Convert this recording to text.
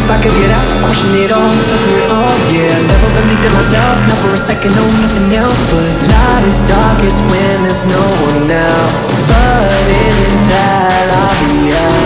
I could get out, question it all, fuck it all, yeah. Never believed in myself, not for a second, no, nothing else. But light is darkest when there's no one else. But isn't that obvious?